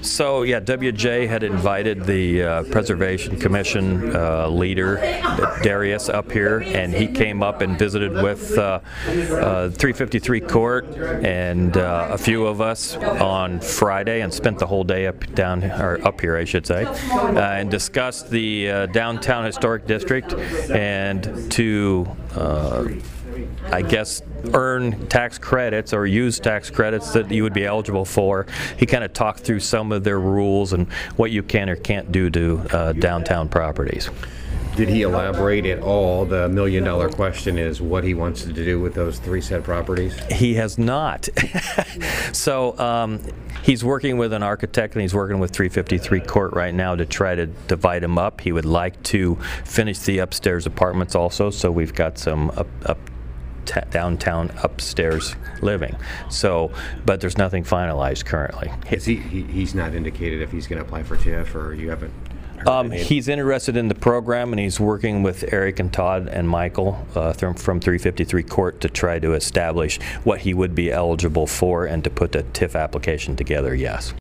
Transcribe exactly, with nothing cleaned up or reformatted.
So yeah, W J had invited the uh, Preservation Commission uh, leader, Darius, up here, and he came up and visited with uh, uh, three fifty-three Court and uh, a few of us on Friday, and spent the whole day up down or up here, I should say, uh, and discussed the uh, downtown historic district and to. Uh, I guess earn tax credits or use tax credits that you would be eligible for. He kind of talked through some of their rules and what you can or can't do to uh, downtown properties. Did he elaborate at all? The million dollar question is what he wants to do with those three said properties? He has not. So um, he's working with an architect, and he's working with three fifty-three Court right now to try to divide them up. He would like to finish the upstairs apartments also, so we've got some up, up Ta downtown upstairs living. So, but there's nothing finalized currently. Is he, he he's not indicated if he's going to apply for T I F, or you haven't heard Um, anything? he's interested in the program, and he's working with Eric and Todd and Michael uh, from, from three fifty-three Court to try to establish what he would be eligible for and to put a T I F application together, yes.